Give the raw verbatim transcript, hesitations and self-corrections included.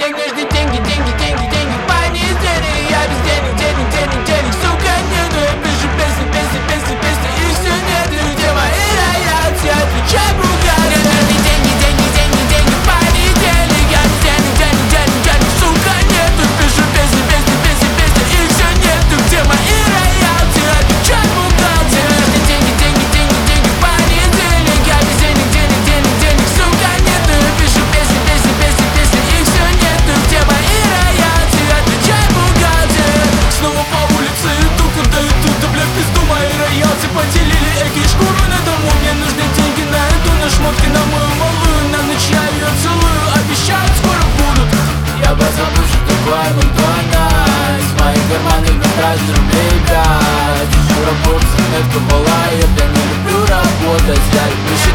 нужны деньги, деньги, деньги, деньги. В понедельник я без денег, денег, денег, денег. Сука, нету, я пишу песни, песни, песни, песни. Их все нету, где мои роялти? Отвечай, бухгалтер. Мне нужны деньги, деньги, деньги, деньги. В понедельник я без денег, денег, денег, денег. Сука, нету, пишу песни, песни, песни, песни. Их все нету, где мои роялти? Отвечай, бухгалтер. Мне нужны деньги, деньги, деньги, деньги. В понедельник я без денег, денег, денег, денег. Сука, нету, я пишу песни, песни, песни, песни. Их все нету, где мои роялти? Отвечай, бухгалтер. Снова по улице иду, куда иду? Да бля, в пизду мои роялти поделили эки шкуру на дому. Мне нужны деньги на еду, на шмотки, на мою малую. На ночь я ее целую, обещают, скоро будут. Я позабыл, что такое Макдональдс. В моих карманах на трассе рублей пять. Ищу работу, заметка была, я бля не люблю работать. Я люблю